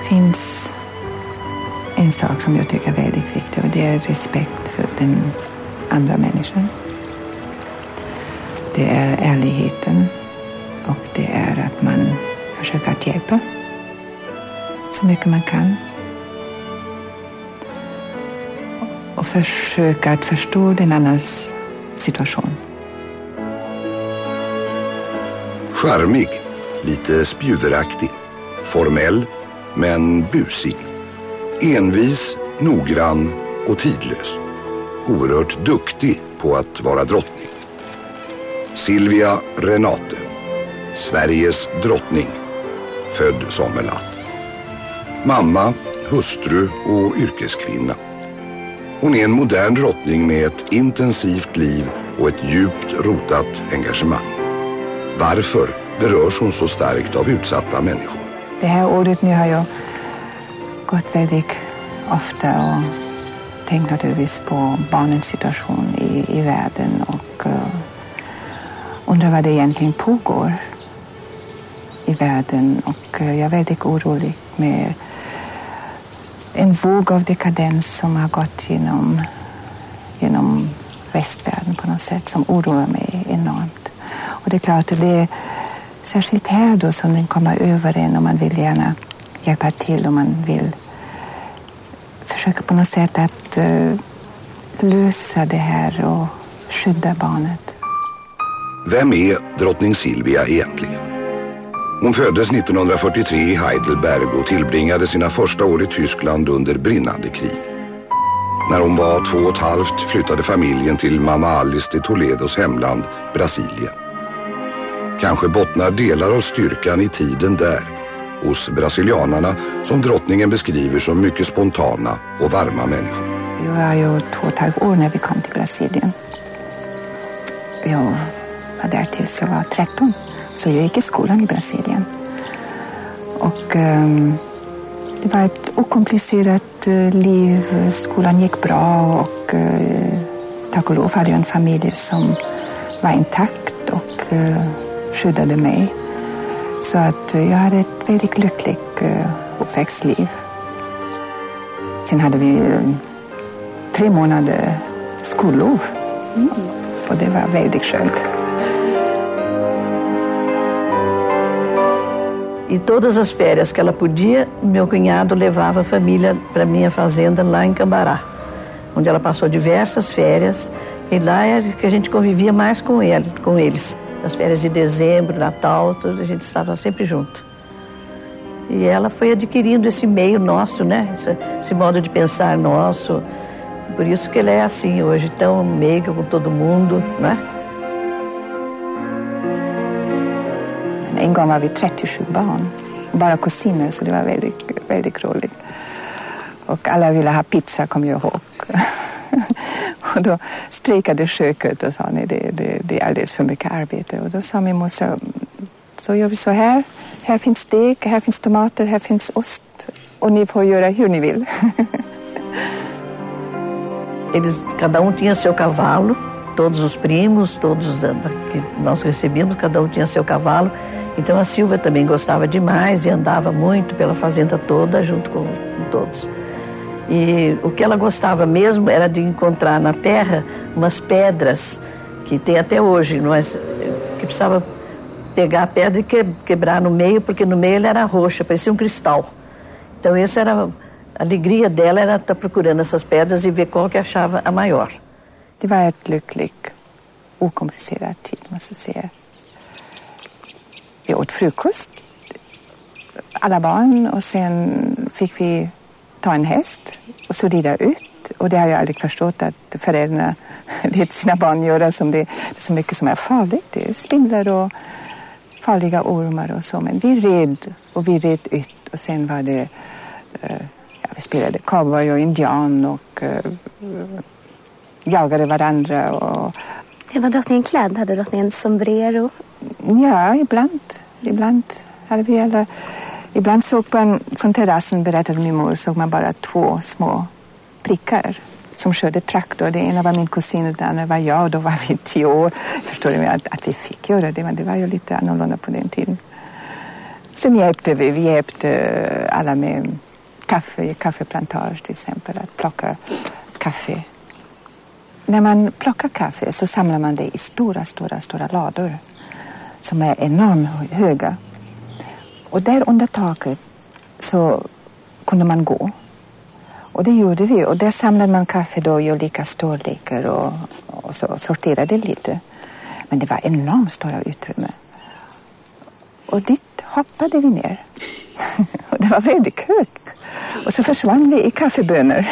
finns en sak som jag tycker är väldigt viktig, och det är respekt för den andra människan. Det är ärligheten, och det är att man försöker att hjälpa så mycket man kan. Och försöka att förstå den annans situation. Charmig, lite spjuveraktig, formell men busig. Envis, noggrann och tidlös. Oerhört duktig på att vara drottning. Silvia Renate, Sveriges drottning, född Sommerlath. Mamma, hustru och yrkeskvinna. Hon är en modern drottning med ett intensivt liv och ett djupt rotat engagemang. Varför berörs hon så starkt av utsatta människor? Det här året nu har jag gått väldigt ofta och tänkt naturligtvis på barnens situation i världen och undrar vad det egentligen pågår i världen. Och jag är väldigt orolig med en våg av dekadens som har gått genom västvärlden på något sätt, som oroar mig enormt. Och det är klart att det är särskilt här då som den kommer över en, och man vill gärna hjälpa till och man vill försöka på något sätt att lösa det här och skydda barnet. Vem är drottning Silvia egentligen? Hon föddes 1943 i Heidelberg och tillbringade sina första år i Tyskland under brinnande krig. När hon var 2,5 flyttade familjen till mamma Alice de Toledos hemland, Brasilien. Kanske bottnar delar av styrkan i tiden där, hos brasilianarna som drottningen beskriver som mycket spontana och varma människor. Jag var ju 2,5 år när vi kom till Brasilien. Jag var där tills jag var 13. Så jag gick i skolan i Brasilien. Och det var ett okomplicerat liv. Skolan gick bra och tack och lov hade jag en familj som var intakt och skyddade mig. Så att jag hade ett väldigt lyckligt uppväxtliv. Sen hade vi 3 månader skollov. Och det var väldigt skönt. E todas as férias que ela podia, meu cunhado levava a família para minha fazenda lá em Cambará, onde ela passou diversas férias, e lá é que a gente convivia mais com eles. As férias de dezembro, Natal, tudo, a gente estava sempre junto. E ela foi adquirindo esse meio nosso, né? Esse modo de pensar nosso. Por isso que ela é assim hoje, tão meiga com todo mundo, né? En gång var vi 37 barn, bara kusiner, så det var väldigt, väldigt roligt. Och alla ville ha pizza, kom jag ihåg. Och då strejkade köket och sa, nej, det är alldeles för mycket arbete. Och då sa min morsa, så gör vi så här. Här finns stek, här finns tomater, här finns ost. Och ni får göra hur ni vill. Cada tinha seu cavalo. Todos os primos, todos que nós recebíamos, cada tinha seu cavalo. Então a Silvia também gostava demais e andava muito pela fazenda toda junto com todos. E o que ela gostava mesmo era de encontrar na terra umas pedras que tem até hoje, mas que precisava pegar a pedra e quebrar no meio, porque no meio ela era roxa, parecia um cristal. Então essa era a alegria dela, era estar procurando essas pedras e ver qual que achava a maior. Det var ett lyckligt, okomplicerat tid, måste jag säga. Vi åt frukost, alla barn, och sen fick vi ta en häst och så rida ut. Och det har jag aldrig förstått, att föräldrarna lät sina barn göra som det är så mycket som är farligt. Det är spindlar och farliga ormar och så. Men vi red ut, och sen var det, vi spelade cowboy och indian och jagade varandra. Och var drottningen klädd? Hade drottningen sombrero? Ja, ibland hade vi alla. Ibland såg man från terrassen, berättade min mor, såg man bara 2 små prickar som körde traktor. Det ena var min kusin och det andra var jag, och då var vi 10 år. Förstår du att vi fick göra det, men det var ju lite annorlunda på den tiden. Sen hjälpte vi alla med kaffeplantage till exempel, att plocka kaffe. När man plockar kaffe så samlar man det i stora lador som är enormt höga. Och där under taket så kunde man gå. Och det gjorde vi. Och där samlade man kaffe då i olika storlekar och så sorterade lite. Men det var enormt stora utrymme. Och dit hoppade vi ner. Och det var väldigt kul. Och så försvann vi i kaffebönor.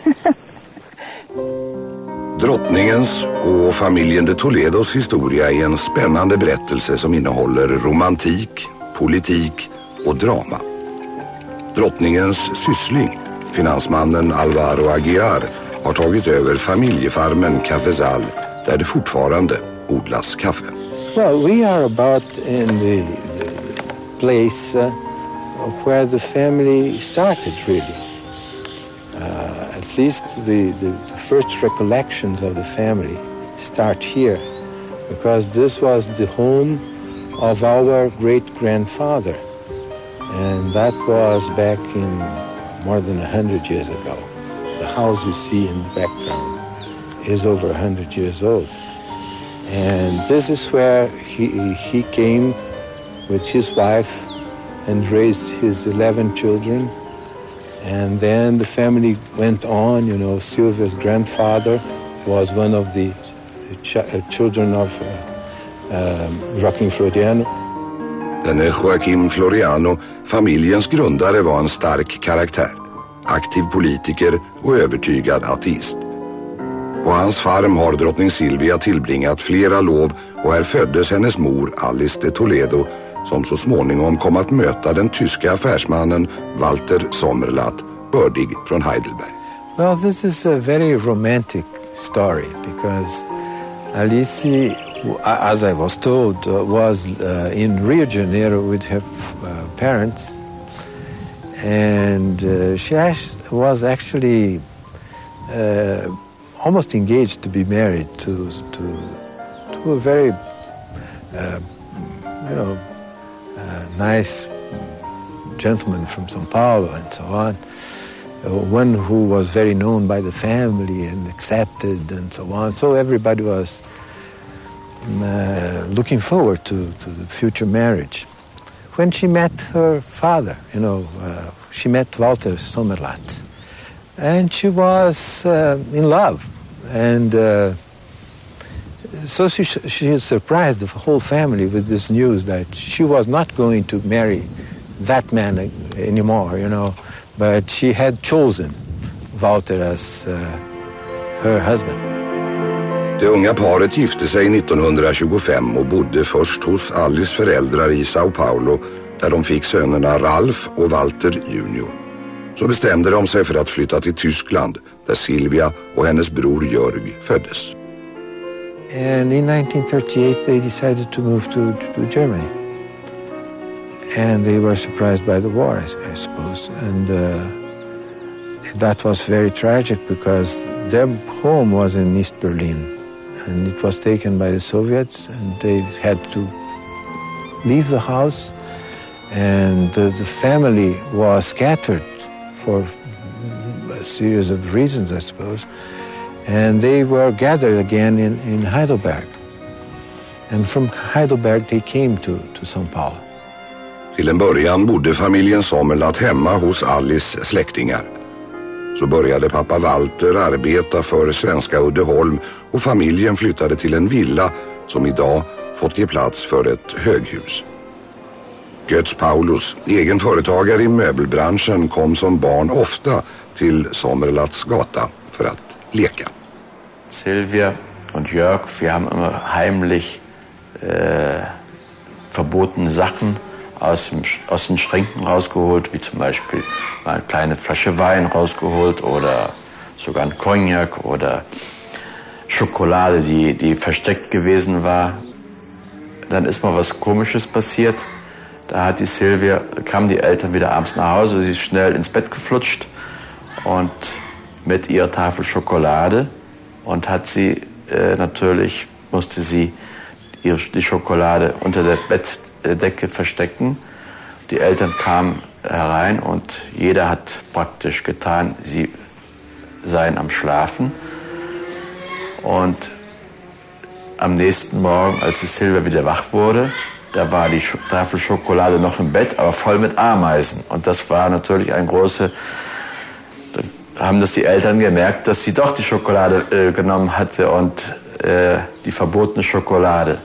Drottningens och familjen de Toledos historia är en spännande berättelse som innehåller romantik, politik och drama. Drottningens syssling, finansmannen Alvaro Aguiar, har tagit över familjefarmen Cafezal där det fortfarande odlas kaffe. Well, we are about in the place where the family started, really. At least the first recollections of the family start here, because this was the home of our great-grandfather, and that was back in more than 100 years ago. The house you see in the background is over 100 years old. And this is where he came with his wife and raised his 11 children. And then the family went on, you know. Silvia's grandfather was one of the children of Joaquim Floriano. Denne Joaquim Floriano, familjens grundare, var en stark karaktär. Aktiv politiker och övertygad ateist. På hans farm har drottning Silvia tillbringat flera lov och här föddes hennes mor Alice de Toledo, som så småningom kom att möta den tyska affärsmannen Walter Sommerlath, bördig från Heidelberg. Well, this is a very romantic story because Alice, as I was told, was in Rio de Janeiro with her parents, and she was actually almost engaged to be married to a very, nice gentleman from São Paulo and so on. One who was very known by the family and accepted and so on. So everybody was looking forward to the future marriage. When she met her father, she met Walter Sommerlath. And she was in love. And so she surprised the whole family with this news that she was not going to marry that man anymore, but she had chosen Walter as her husband. Det unga paret gifte sig 1925 och bodde först hos Alice föräldrar i São Paulo, där de fick sönerna Ralf och Walter Junior. Så bestämde de sig för att flytta till Tyskland, där Silvia och hennes bror Jörg föddes. And in 1938 they decided to move to Germany. And they were surprised by the war, I suppose. And that was very tragic because their home was in East Berlin. And it was taken by the Soviets, and they had to leave the house. And the family was scattered for a series of reasons, I suppose. And they were gathered again in Heidelberg. And from Heidelberg they came to São Paulo. Till en början bodde familjen Sommerlath hemma hos Alice släktingar. Så började pappa Walter arbeta för svenska Uddeholm och familjen flyttade till en villa som idag fått ge plats för ett höghus. Götz Paulus, egen företagare i möbelbranschen, kom som barn ofta till Sommerlaths gata för att leka. Silvia und Jörg, wir haben immer heimlich verbotene Sachen aus den Schränken rausgeholt, wie zum Beispiel mal eine kleine Flasche Wein rausgeholt oder sogar ein Cognac oder Schokolade, die versteckt gewesen war. Dann ist mal was Komisches passiert. Da hat kamen die Eltern wieder abends nach Hause, sie ist schnell ins Bett geflutscht und mit ihrer Tafel Schokolade und hat sie musste sie die Schokolade unter der Bettdecke verstecken Die Eltern kamen herein und jeder hat praktisch getan, sie seien am Schlafen. Und am nächsten Morgen, als die Silvia wieder wach wurde, da war die Tafel Schokolade noch im Bett, aber voll mit Ameisen. Und das war natürlich ein großer... Da haben das die Eltern gemerkt, dass sie doch die Schokolade genommen hatte und die verbotene Schokolade.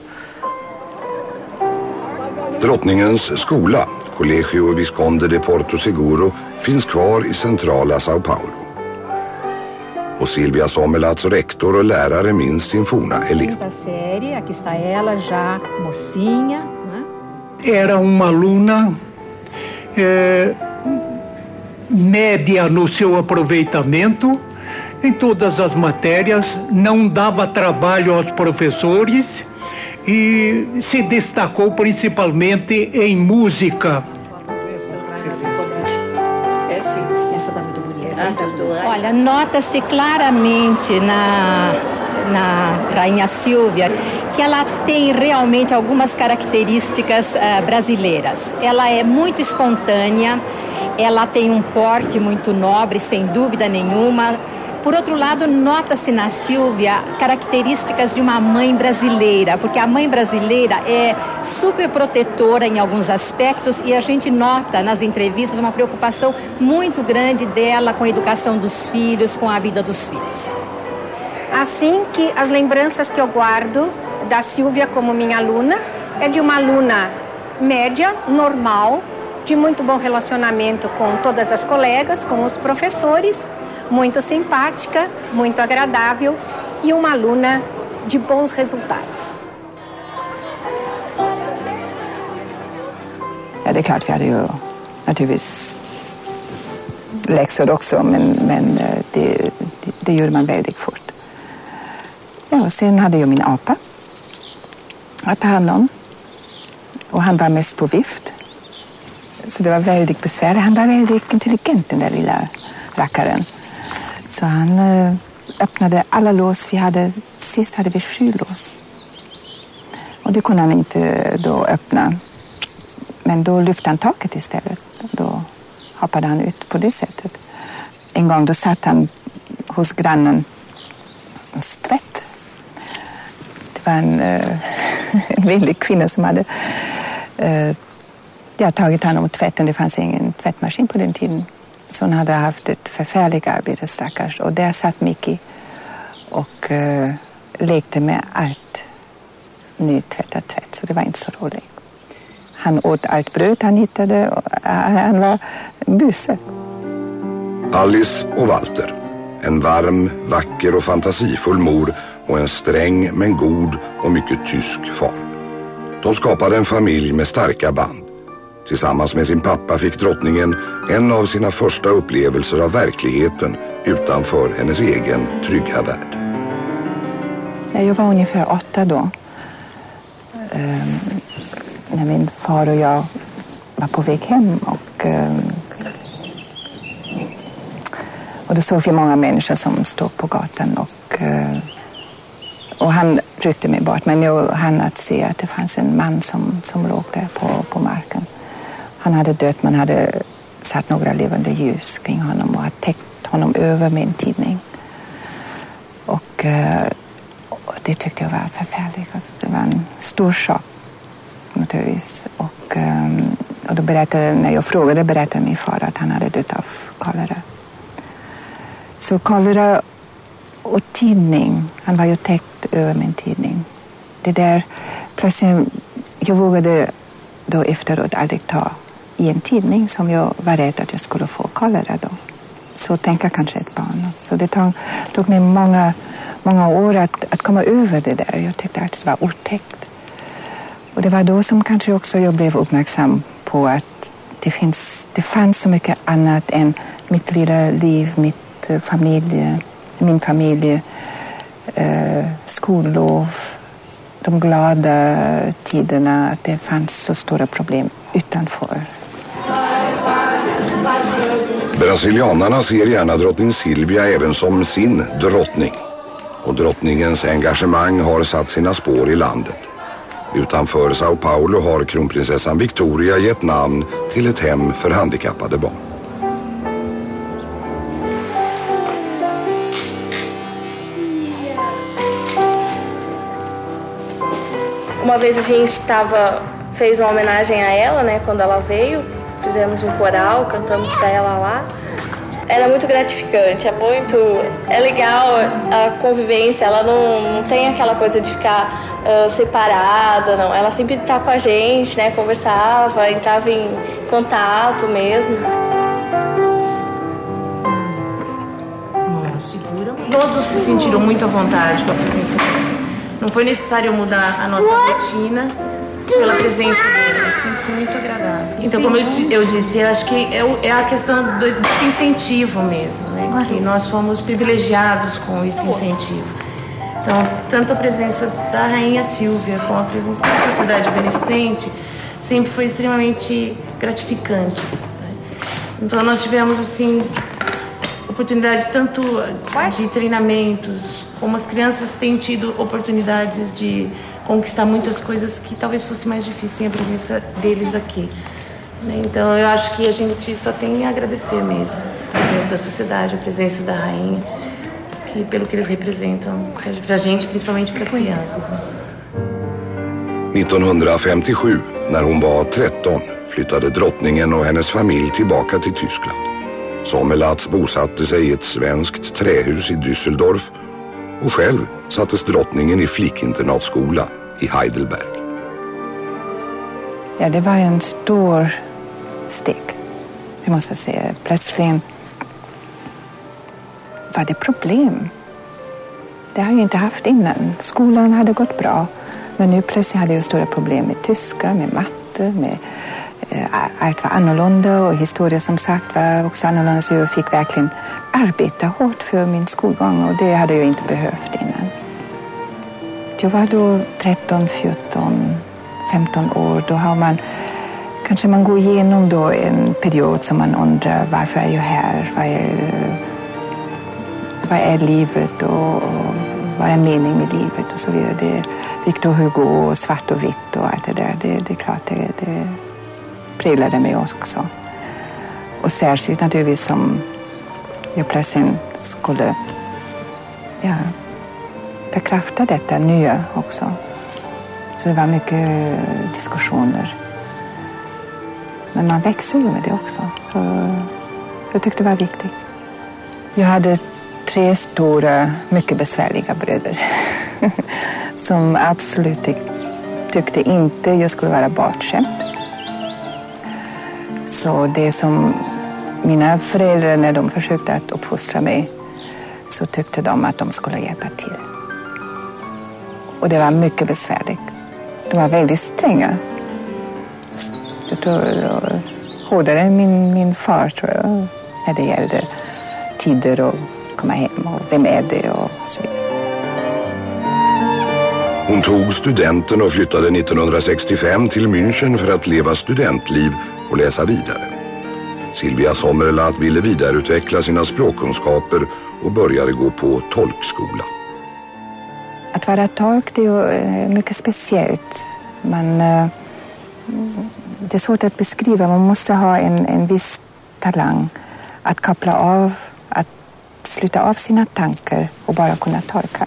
Drottningens skola, Colegio Visconde de Porto Seguro, finns kvar i centrala Sao Paulo. Och Silvia Sommerlaths rektor och lärare minns sin forna elev. Aqui está ela já mocinha, né? Era uma aluna média no seu aproveitamento em todas as matérias, não dava trabalho aos professores e se destacou principalmente em música. Olha, nota-se claramente na Rainha Silvia que ela tem realmente algumas características brasileiras. Ela é muito espontânea, ela tem um porte muito nobre, sem dúvida nenhuma. Por outro lado, nota-se na Silvia características de uma mãe brasileira, porque a mãe brasileira é super protetora em alguns aspectos e a gente nota nas entrevistas uma preocupação muito grande dela com a educação dos filhos, com a vida dos filhos. Assim que as lembranças que eu guardo da Silvia como minha aluna é de uma aluna média, normal, de muito bom relacionamento com todas as colegas, com os professores, muito simpática, muito agradável e uma aluna de bons resultados. Ja, det är klart vi hade ju naturligtvis läxor också, men det gjorde man väldigt fort. Ja, och sen hade jag min apa att ta hand om. Och han var mest på vift. Så det var väldigt besvärligt. Han var väldigt intelligent, den där lilla rackaren. Så han öppnade alla lås vi hade. Sist hade vi 7 lås. Och det kunde han inte då öppna. Men då lyfte han taket istället. Då hoppade han ut på det sättet. En gång då satt han hos grannen och tvätt. Det var en villig kvinna som hade tagit hand om tvätten. Det fanns ingen tvättmaskin på den tiden. Så hon hade haft ett förfärligt arbete, stackars. Och där satt Mickey och lekte med allt nytvättat tvätt. Så det var inte så roligt. Han åt allt bröd han hittade. Och han var en buse. Alice och Walter. En varm, vacker och fantasifull mor och en sträng men god och mycket tysk far. De skapade en familj med starka band. Tillsammans med sin pappa fick drottningen en av sina första upplevelser av verkligheten utanför hennes egen trygga värld. Jag var ungefär 8 då. När min far och jag var på väg hem och då såg vi många människor som stod på gatan och han ryckte mig bort, men jag hann att se att det fanns en man som låg där på marken. Han hade dött, man hade satt några levande ljus kring honom och hade täckt honom över med en tidning. Och det tyckte jag var förfärligt. Alltså, det var en stor chock naturligtvis. Och då när jag frågade berättade min far att han hade dött av kolera. Så kolera och tidning, han var ju täckt över med en tidning. Det där, plötsligt, jag vågade då efteråt aldrig ta i en tidning som jag var rädd att jag skulle få kolera då. Så tänker kanske ett barn. Så det tog mig många år att komma över det där. Jag tyckte att det var otäckt. Och det var då som kanske också jag blev uppmärksam på att det fanns så mycket annat än mitt lilla liv, min familj, skollov, de glada tiderna, att det fanns så stora problem utanför. Brasilianarna ser gärna drottning Silvia även som sin drottning. Och drottningens engagemang har satt sina spår i landet. Utanför Sao Paulo har kronprinsessan Victoria gett namn till ett hem för handikappade barn. Uma vez a gente fez uma homenagem a ela, né, quando ela veio, fizemos coral, cantamos para ela lá. Era muito gratificante, é legal a convivência, ela não tem aquela coisa de ficar separada, não. Ela sempre está com a gente, né, conversava, entrava em contato mesmo. Todos se sentiram muito à vontade com a presença dela. Não foi necessário mudar a nossa rotina pela presença dele, foi muito agradável. Então, como eu disse, eu acho que é a questão do incentivo mesmo, né? Que nós fomos privilegiados com esse incentivo. Então, tanto a presença da Rainha Silvia como a presença da Sociedade Beneficente sempre foi extremamente gratificante. Então, nós tivemos, assim, oportunidade tanto de treinamentos, como as crianças têm tido oportunidades de conquistar muitas coisas que talvez fosse mais difícil sem a presença deles aqui. Então eu acho que a gente só tem a agradecer mesmo a presença da sociedade, a presença da rainha, pelo que eles representam pra gente, principalmente para as crianças. 1957, när hon var 13, flyttade drottningen och hennes familj tillbaka till Tyskland. Sommerlath bosatte sig i ett svenskt trähus i Düsseldorf och själv sattes drottningen i flickinternatskola i Heidelberg. Ja, det var en stor steg, det måste jag säga. Plötsligt var det problem. Det har jag inte haft innan. Skolan hade gått bra, men nu plötsligt hade jag stora problem med tyska, med matte, med allt var annorlunda och historia som sagt var också annorlunda, så jag fick verkligen arbeta hårt för min skolgång och det hade jag inte behövt innan. Jag var då 13, 14, 15 år, då har man kanske man går igenom då en period som man undrar varför är jag här, vad är livet och vad är meningen med livet och så vidare. Det Victor Hugo och svart och vitt och allt det där, det är klart det präglade mig också. Och särskilt naturligtvis som jag plötsligt skulle bekrafta detta nya också. Så det var mycket diskussioner. Men man växer ju med det också. Så jag tyckte det var viktigt. Jag hade 3 stora, mycket besvärliga bröder. Som absolut tyckte inte jag skulle vara bortskämd. Så det som mina föräldrar, när de försökte att uppfostra mig, så tyckte de att de skulle hjälpa till. Och det var mycket besvärligt. De var väldigt stränga. Jag tror hårdare än min far, tror jag, när det gällde tider och komma hem och vem är det och så vidare. Hon tog studenten och flyttade 1965 till München för att leva studentliv och läsa vidare. Silvia Sommerlath ville vidareutveckla sina språkkunskaper och började gå på tolkskola. Att vara tolk, det är mycket speciellt. Det är svårt att beskriva. Man måste ha en viss talang att koppla av, att sluta av sina tankar och bara kunna tolka.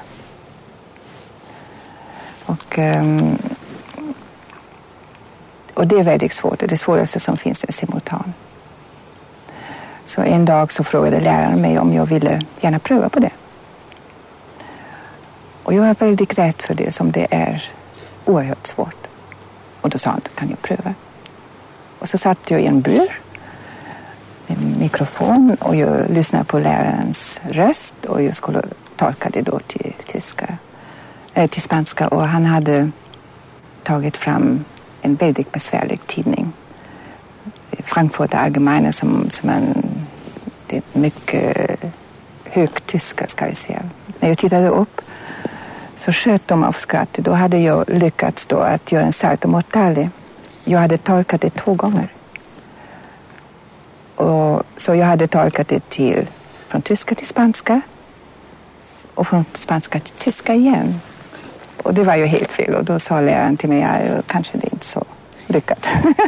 Och det är väldigt svårt. Det svåraste som finns är simultan. Så en dag så frågade läraren mig om jag ville gärna pröva på det. Och jag var väldigt rädd för det, som det är oerhört svårt. Och då sa han, kan jag pröva? Och så satt jag i en bur, en mikrofon, och jag lyssnade på lärarens röst och jag skulle tolka det då till spanska. Och han hade tagit fram en väldigt besvärlig tidning, Frankfurter Allgemeine, som det är mycket hög tyska, ska vi säga. När jag tittade upp så sköt de av skratt. Då hade jag lyckats då att göra en salto mortale. Jag hade tolkat det 2 gånger. Och så jag hade tolkat det från tyska till spanska och från spanska till tyska igen. Och det var ju helt fel. Och då sa läraren till mig, ja, kanske det är inte så lyckat.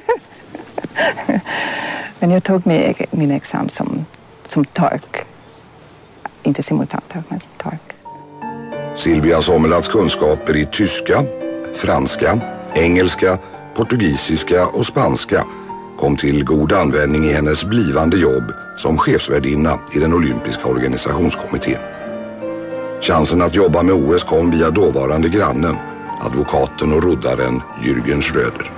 Men jag tog min examen som tolk. Inte simultantolk, men tolk. Silvia Sommerlaths kunskaper i tyska, franska, engelska, portugisiska och spanska kom till god användning i hennes blivande jobb som chefsvärdinna i den olympiska organisationskommittén. Chansen att jobba med OS kom via dåvarande grannen, advokaten och roddaren Jürgen Schröder.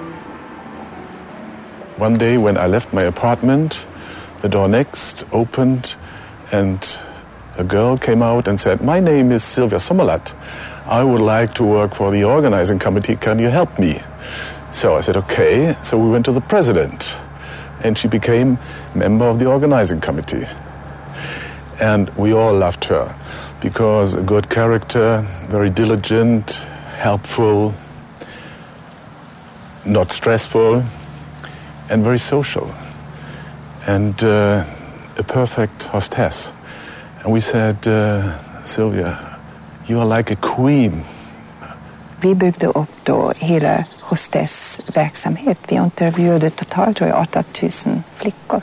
One day when I left my apartment, the door next opened and a girl came out and said, "My name is Silvia Sommerlath. I would like to work for the organizing committee. Can you help me?" So I said, okay. So we went to the president and she became member of the organizing committee. And we all loved her because a good character, very diligent, helpful, not stressful, and very social. And a perfect hostess. And we said, Silvia, you are like a queen. Vi byggde upp då hela hostessverksamhet. Vi intervjuade totalt, tror jag, 8000 flickor.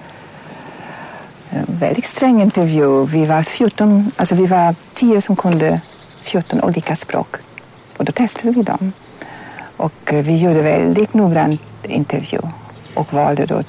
En väldigt sträng intervju. Vi var 10 som kunde 14 olika språk. Och då testade vi dem. Och vi gjorde väldigt noggrann intervju. Och valde då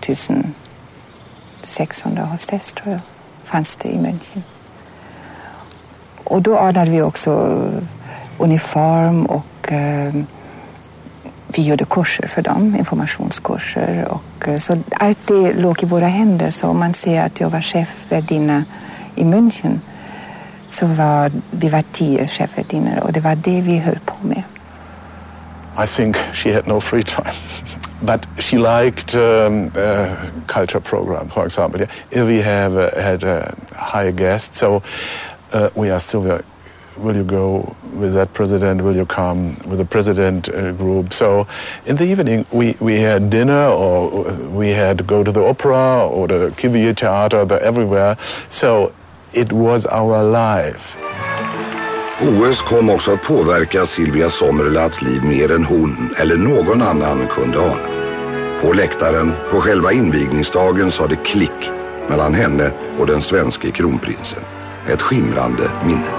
1600 hostess, tror jag, fanns det i München. Och då ordnade vi också uniform och vi gjorde kurser för dem, informationskurser. Och så allt det låg i våra händer. Så om man ser att jag var chefvärdinna i München så vi var 10 chefvärdinnor och det var det vi höll på med. I think she had no free time. But she liked culture program, for example. If we had a high guest, so we asked Silvia, will you go with that president? Will you come with the president group? So in the evening we had dinner, or we had to go to the opera or the Cuvier Theater, everywhere. So it was our life. OS kom också att påverka Silvia Sommerlaths liv mer än hon eller någon annan kunde ana. På läktaren, på själva invigningsdagen, sa det klick mellan henne och den svenske kronprinsen. Ett skimrande minne.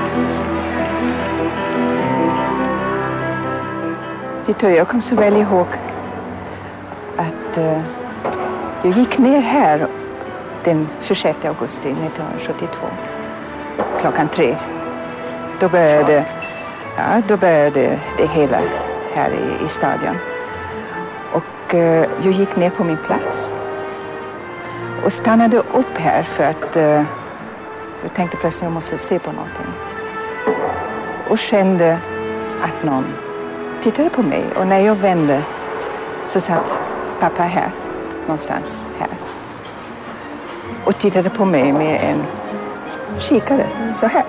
Jag kom så väl ihåg att jag gick ner här den 26 augusti 1972 klockan 3. Då började det hela här i stadion. Och jag gick ner på min plats och stannade upp här för att jag tänkte plötsligt att jag måste se på någonting. Och kände att någon tittade på mig. Och när jag vände så satt pappa här, någonstans här. Och tittade på mig med en kikare, så här.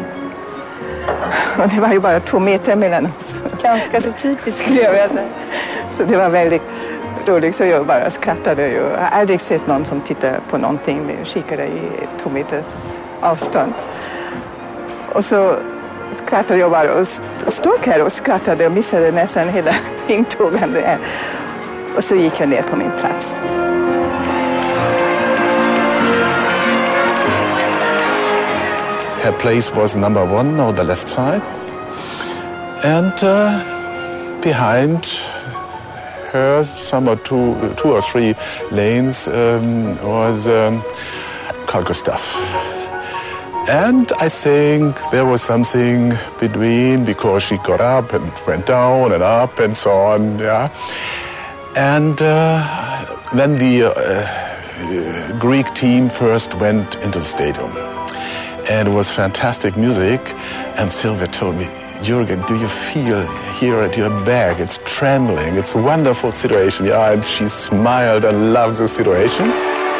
Och det var ju bara 2 meter mellan oss. Ganska så typiskt, skulle jag vilja säga. Så det var väldigt roligt, så jag bara skrattade. Jag har aldrig sett någon som tittar på någonting med kikare i 2 meters avstånd. Och så skrattade jag bara och stod här och skrattade och missade nästan hela intågande. Och så gick jag ner på min plats. Her place was number 1 on the left side, and behind her, some two or three lanes, was Carl Gustaf. And I think there was something between, because she got up and went down and up and so on, yeah. And then the Greek team first went into the stadium. And it was fantastic music. And Silvia told me, Jürgen, do you feel here at your back? It's trembling. It's a wonderful situation. Yeah, and she smiled and loved the situation.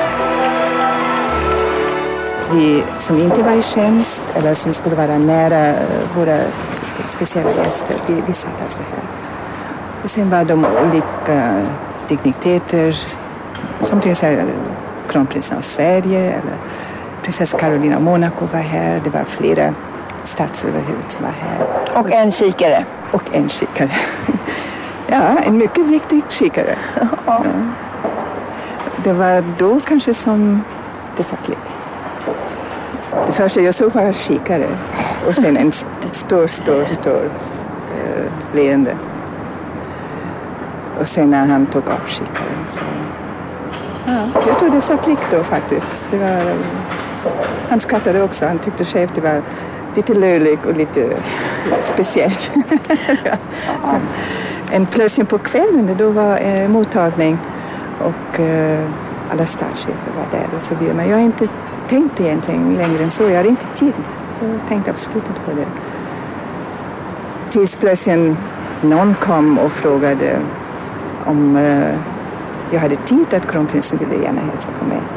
Vi som inte var i tjänst eller som skulle vara nära våra speciella gäster, vi satt alltså här. Och sen var de olika digniteter, som till exempel kronprinsen av Sverige eller prinsessa Carolina Monaco var här. Det var flera statsöverhuvud som var här. Och en kikare. Och en kikare. Ja, en mycket viktig kikare. Ja. Det var då kanske som det satt liv. Det första jag såg var kikare. Och sen en stor leende. Och sen när han tog av kikaren så... Ja, jag tror det satt likt då faktiskt. Det var, han skrattade också. Han tyckte själv det var lite löjligt och lite speciellt. En plötsligt på kvällen då var mottagning och alla statschefer var där och så vidare. Men jag har inte tänkt egentligen längre än så. Jag hade inte tid. Jag tänkte absolut inte på det. Tills plötsligt någon kom och frågade om jag hade tid att kronprinsen ville gärna hälsa på mig.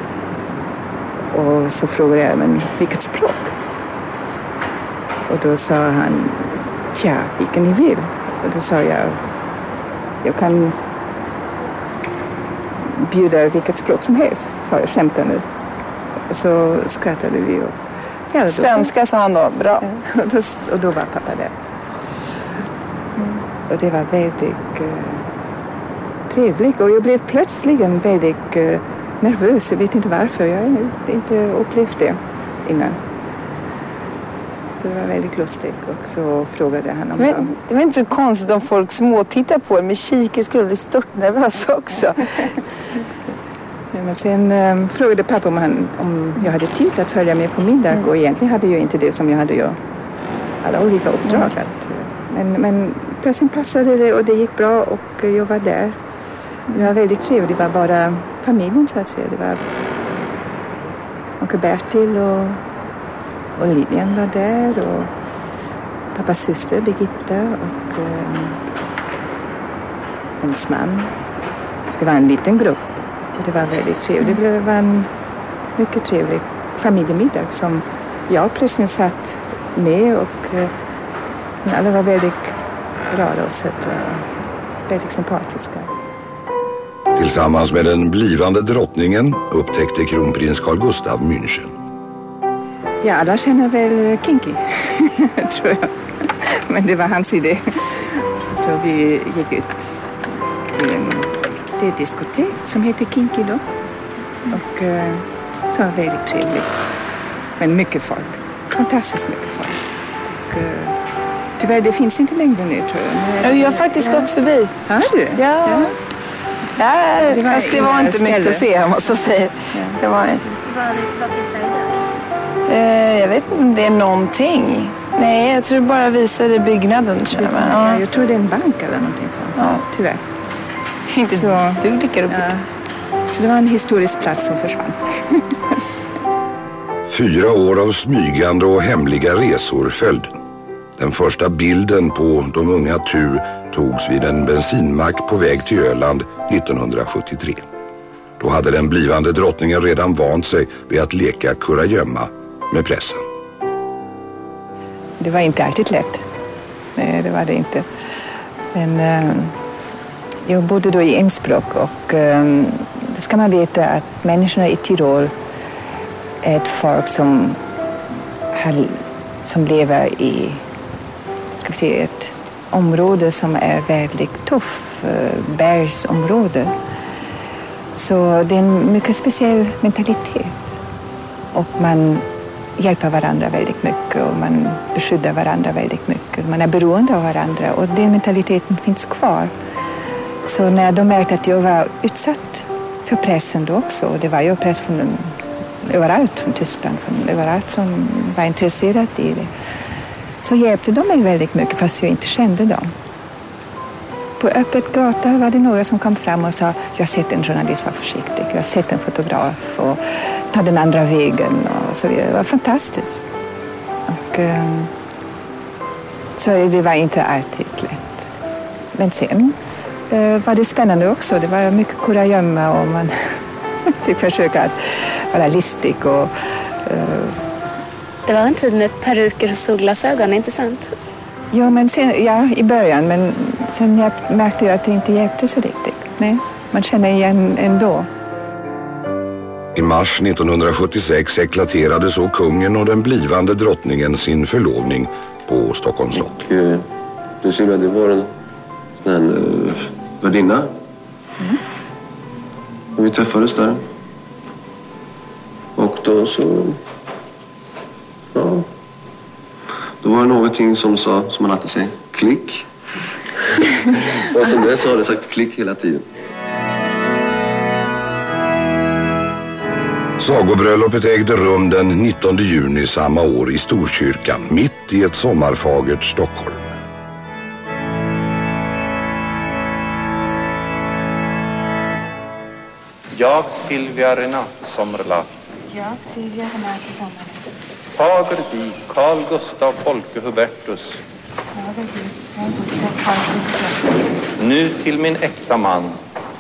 Och så frågade jag, men vilket språk? Och då sa han, tja, vilken ni vill. Och då sa jag kan bjuda vilket språk som helst, sa jag skämtande. Så skrattade vi. Och, ja, svenska sa han då, bra. Ja, och då var pappa där. Och det var väldigt trevligt. Och jag blev plötsligt väldigt nervös. Jag vet inte varför. Jag har inte upplevt det innan. Så det var väldigt lustigt. Och så frågade han om men, det var inte så konstigt om folk småtittar på det. Med kikare skulle bli stört nervös också. Ja, men sen frågade pappa om jag hade tid att följa med på middag. Och egentligen hade jag inte det som jag hade gjort. Alla olika uppdrag. Men plötsligt passade det och det gick bra och jag var där. Det var väldigt trevligt. Det var bara familjen så att säga. Det var onkel Bertil och Lilian var där och pappas syster Birgitta och hennes man. Det var en liten grupp och det var väldigt trevligt. Det var en mycket trevlig familjemiddag som jag plötsligt satt med och alla var väldigt rara och söta och väldigt sympatiska. Tillsammans med den blivande drottningen upptäckte kronprins Carl Gustaf München. Ja, alla känner väl Kinky, tror jag. Men det var hans idé. Så vi gick ut i ett diskotek som heter Kinky då. Och så var väldigt trevligt. Men mycket folk. Fantastiskt mycket folk. Och tyvärr, det finns inte längre nu, tror jag. Jag har faktiskt gått förbi. Har du? Ja. Det var inte mycket att se, jag måste säga. Ja. Det var inte. Vad finns där idag? Jag vet inte om det är någonting. Nej, jag tror bara visade byggnaden. Jag tror det är en bank eller någonting sånt. Ja. Tyvärr. Inte så. Du blickar upp. Ja. Så det var en historisk plats som försvann. 4 år av smygande och hemliga resor följde. Den första bilden på de unga Tu togs vid en bensinmack på väg till Öland 1973. Då hade den blivande drottningen redan vant sig vid att leka kurragömma med pressen. Det var inte alltid lätt. Nej, det var det inte. Men jag bodde då i Innsbruck och då ska man veta att människorna i Tirol är ett folk som lever i ett område som är väldigt tuff, bergsområde. Så det är en mycket speciell mentalitet. Och man hjälper varandra väldigt mycket och man beskyddar varandra väldigt mycket. Man är beroende av varandra och den mentaliteten finns kvar. Så när de märkte att jag var utsatt för pressen då också, och det var ju press från överallt, från Tyskland, från överallt som var intresserad i det, så hjälpte de mig väldigt mycket fast jag inte kände dem. På öppet gata var det några som kom fram och sa, jag har sett en journalist vara försiktig, jag har sett en fotograf och ta den andra vägen och så vidare. Det var fantastiskt. Och, så det var inte alltid lätt. Men sen var det spännande också. Det var mycket kurragömma och man fick försöka att vara listig och... Det var en tid med peruker och solglasögon, inte sant? Ja, men sen, i början, men sen märkte jag att det inte hjälpte så riktigt. Nej, man känner igen ändå. I mars 1976 eklaterade så kungen och den blivande drottningen sin förlovning på Stockholms slott. Och du ser att det var en värdinna. Och vi träffades där. Och då så... Ja. Då var det någonting som sa, som man alltid säger, klick. Och sen dess har det sagt klick hela tiden. Sagobröllopet ägde rum den 19 juni samma år i Storkyrkan, mitt i ett sommarfagert Stockholm. Jag, Silvia Renate Sommerlath. Jag, Silvia Renate Sommerlath. Fager dig, Carl Gustaf Folke Hubertus. Fager dig, Carl Gustaf Folke Hubertus. Nu till min äkta man.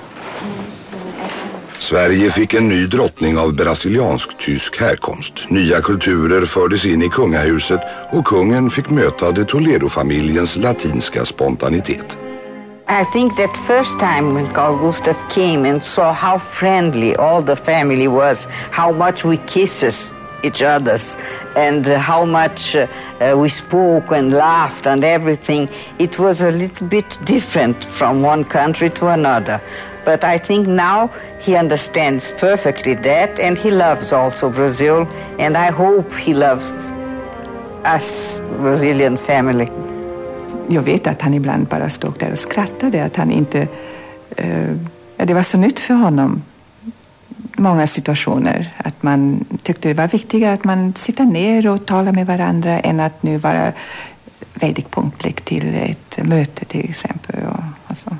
Sverige fick en ny drottning av brasiliansk-tysk härkomst. Nya kulturer fördes in i kungahuset och kungen fick möta de Toledo-familjens latinska spontanitet. I think that first time when Carl Gustaf came and saw how friendly all the family was, how much we kisses each others and how much we spoke and laughed and everything, it was a little bit different from one country to another. But I think now he understands perfectly that, and he loves also Brazil, and I hope he loves us Brazilian family. Jag vet att han ibland bara stod där och skrattade, att han inte... det var så nytt för honom. Många situationer, att man tyckte det var viktigare att man sitter ner och talar med varandra än att nu vara väldigt punktlig till ett möte till exempel. Och så.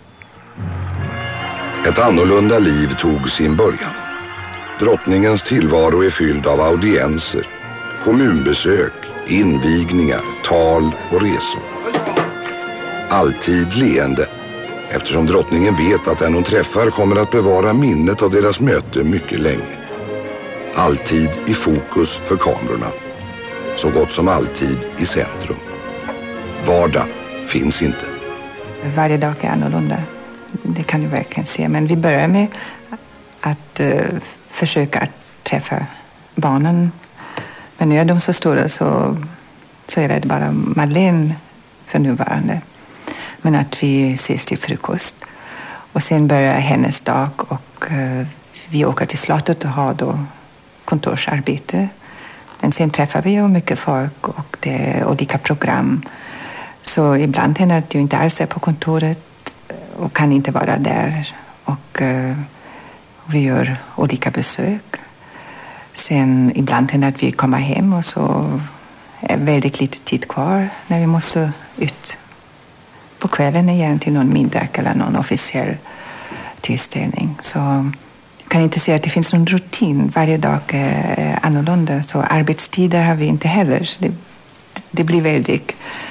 Ett annorlunda liv tog sin början. Drottningens tillvaro är fylld av audienser, kommunbesök, invigningar, tal och resor. Alltid leende, eftersom drottningen vet att den hon träffar kommer att bevara minnet av deras möte mycket länge. Alltid i fokus för kamerorna. Så gott som alltid i centrum. Vardag finns inte. Varje dag är annorlunda. Det kan du verkligen se. Men vi börjar med att försöka träffa barnen. Men nu är de så stora så är det bara Madeleine för nuvarande. Men att vi ses till frukost. Och sen börjar hennes dag och vi åker till slottet och har då kontorsarbete. Men sen träffar vi ju mycket folk och det är olika program. Så ibland händer att du inte alls är på kontoret och kan inte vara där. Och vi gör olika besök. Sen ibland händer att vi kommer hem och så är väldigt lite tid kvar när vi måste ut på kvällen igen till någon middag eller någon officiell tillställning. Så jag kan inte säga att det finns någon rutin. Varje dag är annorlunda. Så arbetstider har vi inte heller. Det blir väldigt...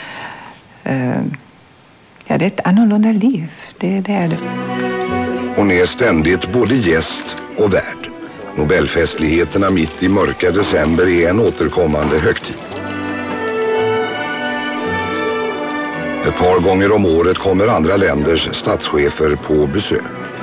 det är ett annorlunda liv. Det är det. Hon är ständigt både gäst och värd. Nobelfestligheterna mitt i mörka december är en återkommande högtid. Ett par gånger om året kommer andra länders statschefer på besök.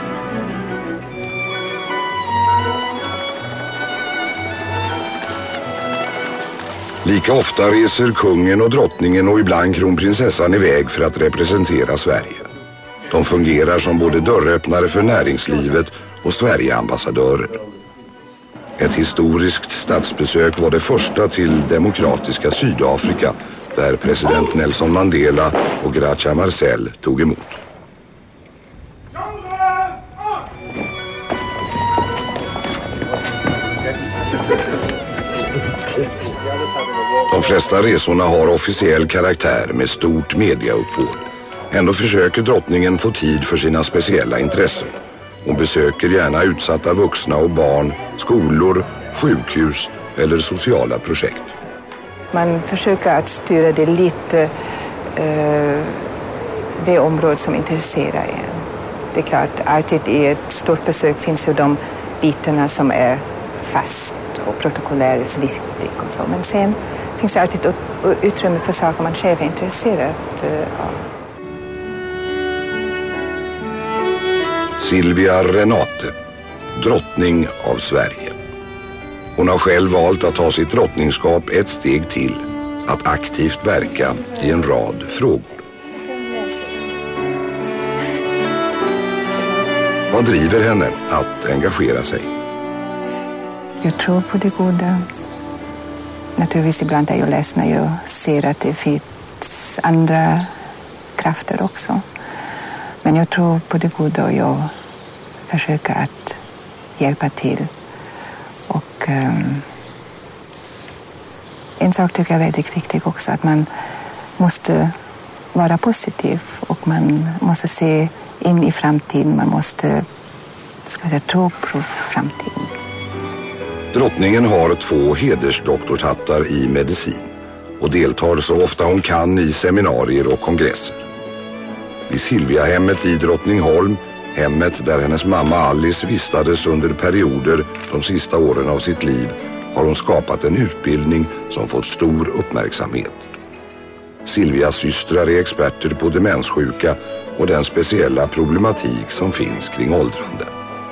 Lika ofta reser kungen och drottningen och ibland kronprinsessan iväg för att representera Sverige. De fungerar som både dörröppnare för näringslivet och Sverigeambassadörer. Ett historiskt statsbesök var det första till demokratiska Sydafrika, där president Nelson Mandela och Graça Marcel tog emot. De flesta resorna har officiell karaktär med stort mediauppbåd. Ändå försöker drottningen få tid för sina speciella intressen. Hon besöker gärna utsatta vuxna och barn, skolor, sjukhus eller sociala projekt. Man försöker att styra det lite, det område som intresserar en. Det är klart, alltid i ett stort besök finns ju de bitarna som är fast och protokollärt viktigt och så. Men sen finns det alltid utrymme för saker man själv är intresserad av. Silvia Renate, drottning av Sverige. Hon har själv valt att ta sitt drottningskap ett steg till, att aktivt verka i en rad frågor. Vad driver henne att engagera sig? Jag tror på det goda. Naturligtvis ibland är jag ledsen när jag ser att det finns andra krafter också. Men jag tror på det goda och jag försöker att hjälpa till. Och en sak tycker jag är väldigt viktig också, att man måste vara positiv och man måste se in i framtiden. Man måste tro på framtiden. Drottningen har 2 hedersdoktorshattar i medicin och deltar så ofta hon kan i seminarier och kongresser. Vid Silviahemmet i Drottningholm, hemmet där hennes mamma Alice vistades under perioder de sista åren av sitt liv, har hon skapat en utbildning som fått stor uppmärksamhet. Silvias systrar är experter på demenssjuka och den speciella problematik som finns kring åldrande.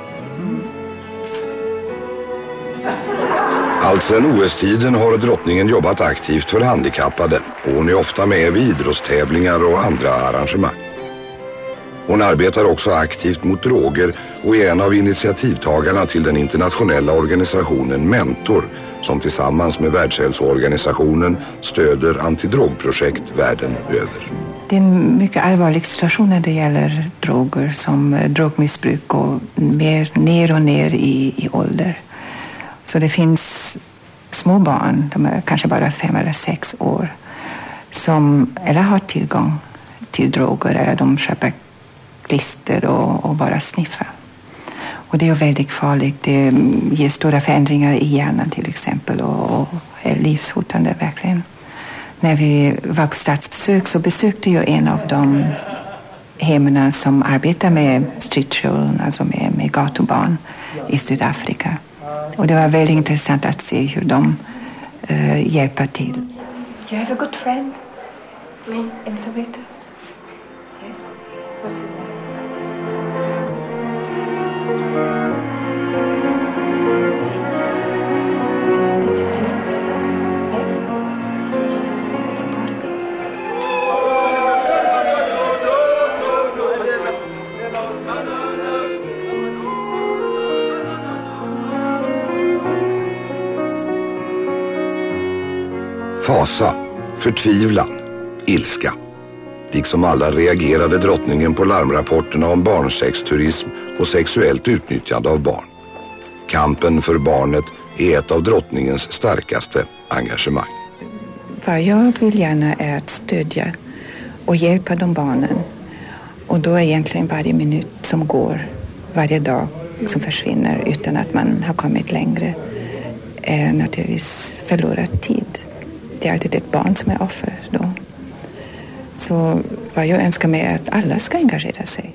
Alltsedan OS-tiden har drottningen jobbat aktivt för handikappade och hon är ofta med vid idrottstävlingar och andra arrangemang. Hon arbetar också aktivt mot droger och är en av initiativtagarna till den internationella organisationen Mentor som tillsammans med Världshälsoorganisationen stöder antidrogprojekt världen över. Det är en mycket allvarlig situation när det gäller droger som drogmissbruk och ner och ner i ålder. Så det finns små barn, de är kanske bara 5 eller 6 år, som eller har tillgång till droger eller de köper klister och bara sniffar. Och det är väldigt farligt. Det ger stora förändringar i hjärnan till exempel och är livshotande verkligen. När vi var på statsbesök så besökte jag en av de hemmen som arbetar med street children, alltså med gatubarn i Sydafrika. Och det var väldigt intressant att se hur de hjälper till. You have a good friend? In Soweto? Yes. What's his name? Fasa, förtvivlan, ilska. Liksom alla reagerade drottningen på larmrapporterna om barnsexturism och sexuellt utnyttjande av barn. Kampen för barnet är ett av drottningens starkaste engagemang. Vad jag vill gärna är att stödja och hjälpa de barnen. Och då är egentligen varje minut som går, varje dag som försvinner utan att man har kommit längre, är naturligtvis förlorad tid. Det är alltid ett barn som är offer då. Så vad jag önskar mig är att alla ska engagera sig.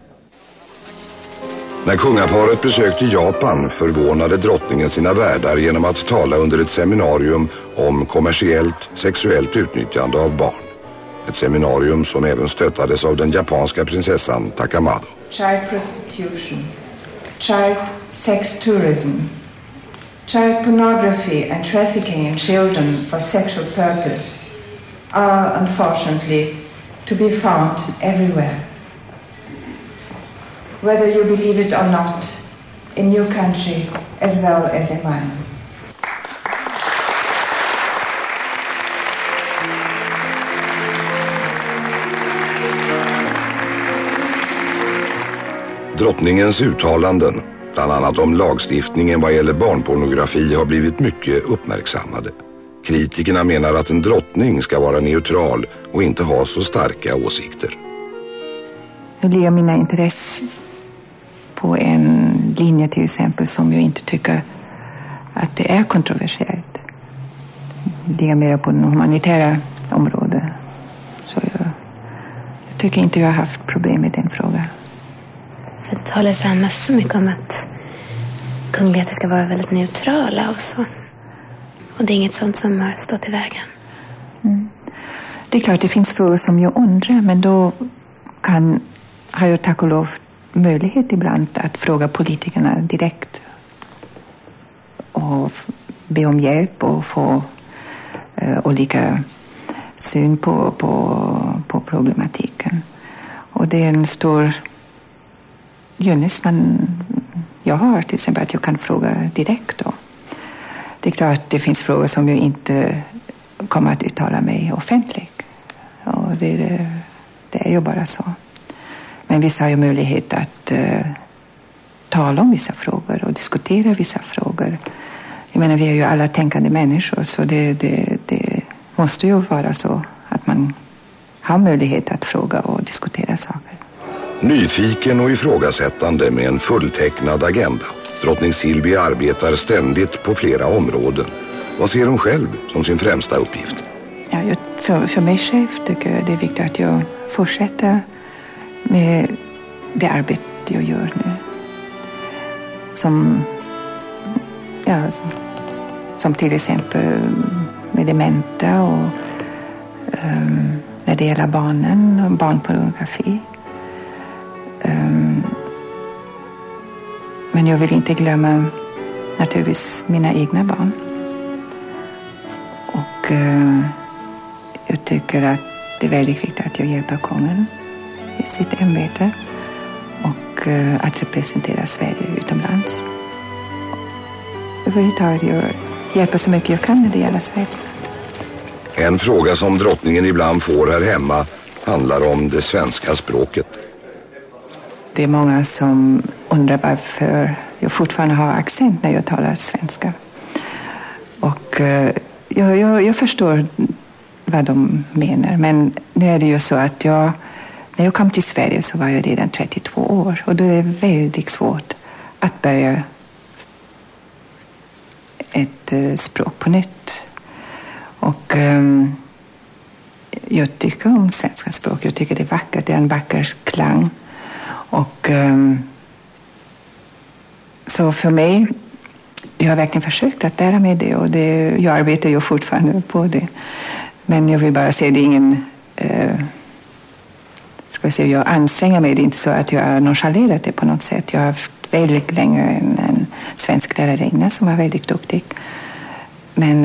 När kungaparet besökte Japan förvånade drottningen sina värdar genom att tala under ett seminarium om kommersiellt sexuellt utnyttjande av barn. Ett seminarium som även stöttades av den japanska prinsessan Takamado. Child prostitution, child sex tourism, child pornography and trafficking in children for sexual purpose are unfortunately to be found everywhere. Whether you believe it or not, in your country as well as in mine. Drottningens uttalanden, bland annat om lagstiftningen vad gäller barnpornografi, har blivit mycket uppmärksammade. Kritikerna menar att en drottning ska vara neutral och inte ha så starka åsikter. Nu ligger mina intressen på en linje till exempel som jag inte tycker att det är kontroversiellt. Det är mer på den humanitära området. Så jag tycker inte jag har haft problem med den frågan. För det talas annars så mycket om att kungligheter ska vara väldigt neutrala och så. Och det är inget sånt som har stått i vägen. Mm. Det är klart det finns frågor som jag undrar, men då har jag tack och lov möjlighet ibland att fråga politikerna direkt och be om hjälp och få olika syn på problematiken. Och det är en stor ynnest jag har till exempel att jag kan fråga direkt då. Det är klart att det finns frågor som jag inte kommer att uttala mig offentligt. Och det är ju bara så. Men vissa har ju möjlighet att tala om vissa frågor och diskutera vissa frågor. Jag menar, vi är ju alla tänkande människor, så det måste ju vara så att man har möjlighet att fråga och diskutera saker. Nyfiken och ifrågasättande med en fulltecknad agenda. Drottning Silvia arbetar ständigt på flera områden. Vad ser hon själv som sin främsta uppgift? Ja, för mig själv tycker jag det är viktigt att jag fortsätter med det arbete jag gör nu. Som till exempel med dementa och när det gäller barnen och barnpornografi. Men jag vill inte glömma naturligtvis mina egna barn. Och jag tycker att det är väldigt viktigt att jag hjälper kungen i sitt ämbete och att representera Sverige utomlands. Överhuvudtaget jag hjälper så mycket jag kan när det gäller Sverige. En fråga som drottningen ibland får här hemma handlar om det svenska språket. Det är många som undrar varför jag fortfarande har accent när jag talar svenska. Och jag förstår vad de menar. Men nu är det ju så att när jag kom till Sverige så var jag redan 32 år. Och då är det väldigt svårt att börja ett språk på nytt. Och jag tycker om svenska språk. Jag tycker det är vackert. Det är en vacker klang. Och så för mig, jag har verkligen försökt att lära mig det. Och jag arbetar ju fortfarande på det. Men jag vill bara säga, det är ingen... jag anstränger mig. Det är inte så att jag har nonchalerat det på något sätt. Jag har haft väldigt länge en svensk lärarinna som var väldigt duktig. Men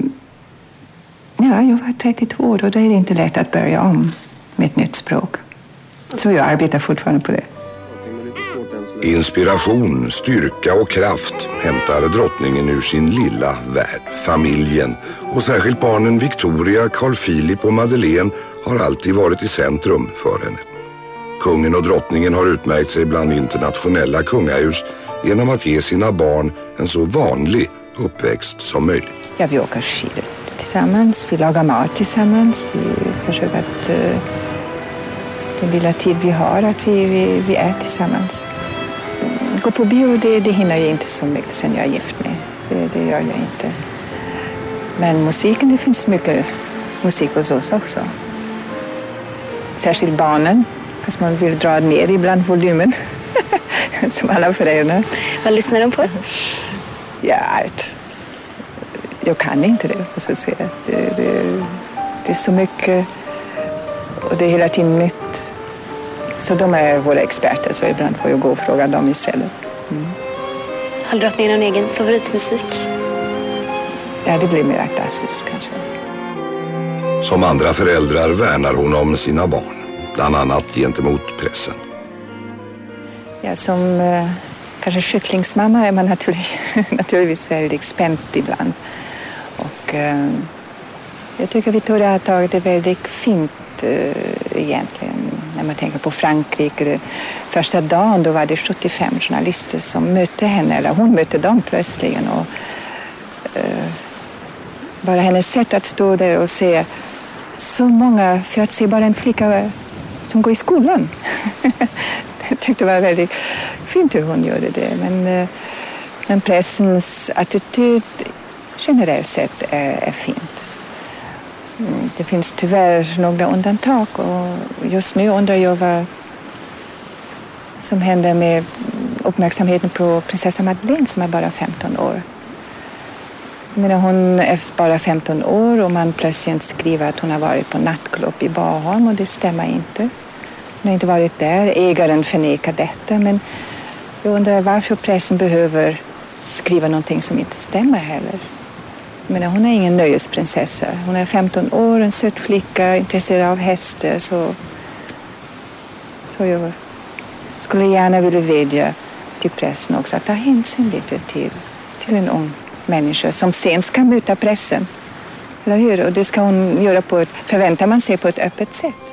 jag var 32 år och då är det inte lätt att börja om med ett nytt språk. Så jag arbetar fortfarande på det. Inspiration, styrka och kraft hämtar drottningen ur sin lilla värld, familjen. Och särskilt barnen Victoria, Carl Philip och Madeleine har alltid varit i centrum för henne. Kungen och drottningen har utmärkt sig bland internationella kungahus genom att ge sina barn en så vanlig uppväxt som möjligt. Ja, vi åker skidor tillsammans, vi lagar mat tillsammans, vi försöker att den lilla tid vi har att vi är tillsammans. Gå på bio, det hinner jag inte så mycket sen jag är gift med. Det gör jag inte. Men musiken, det finns mycket musik hos oss också. Särskilt barnen. Fast man vill dra ner ibland volymen. Som alla föräldrar. Vad lyssnar de på? Ja, jag kan inte det. Så att säga. Det är så mycket. Och det är hela tiden nytt. Så de är våra experter. Så ibland får jag gå och fråga dem istället. Mm. Har drottningen någon egen favoritmusik? Ja, det blir mer klassiskt kanske. Som andra föräldrar värnar hon om sina barn. Bland annat gentemot pressen. Ja, som kanske kycklingsmamma är man naturligtvis väldigt spänt ibland. Och jag tycker Victoria har tagit det väldigt fint egentligen. När man tänker på Frankrike. Första dagen då var det 75 journalister som mötte henne. Eller hon mötte dem plötsligen. Och bara hennes sätt att stå där och se så många, för att se bara en flicka som går i skolan. Jag tyckte det var väldigt fint hur hon gjorde det. Men pressens attityd generellt sett är fint. Det finns tyvärr några undantag och just nu undrar jag vad som händer med uppmärksamheten på prinsessa Madeleine som är bara 15 år. Jag menar, hon är bara 15 år och man plötsligt skriver att hon har varit på nattklubb i Barholm och det stämmer inte. Hon har inte varit där. Ägaren förnekar detta. Men jag undrar varför pressen behöver skriva någonting som inte stämmer heller. Jag menar, hon är ingen nöjesprinsessa. Hon är 15 år, en söt flicka, intresserad av hästar. Så jag skulle gärna vilja vädja till pressen också att ta hänsyn lite till en ung människa som sen ska möta pressen. Eller hur? Och det ska hon göra förväntar man sig på ett öppet sätt.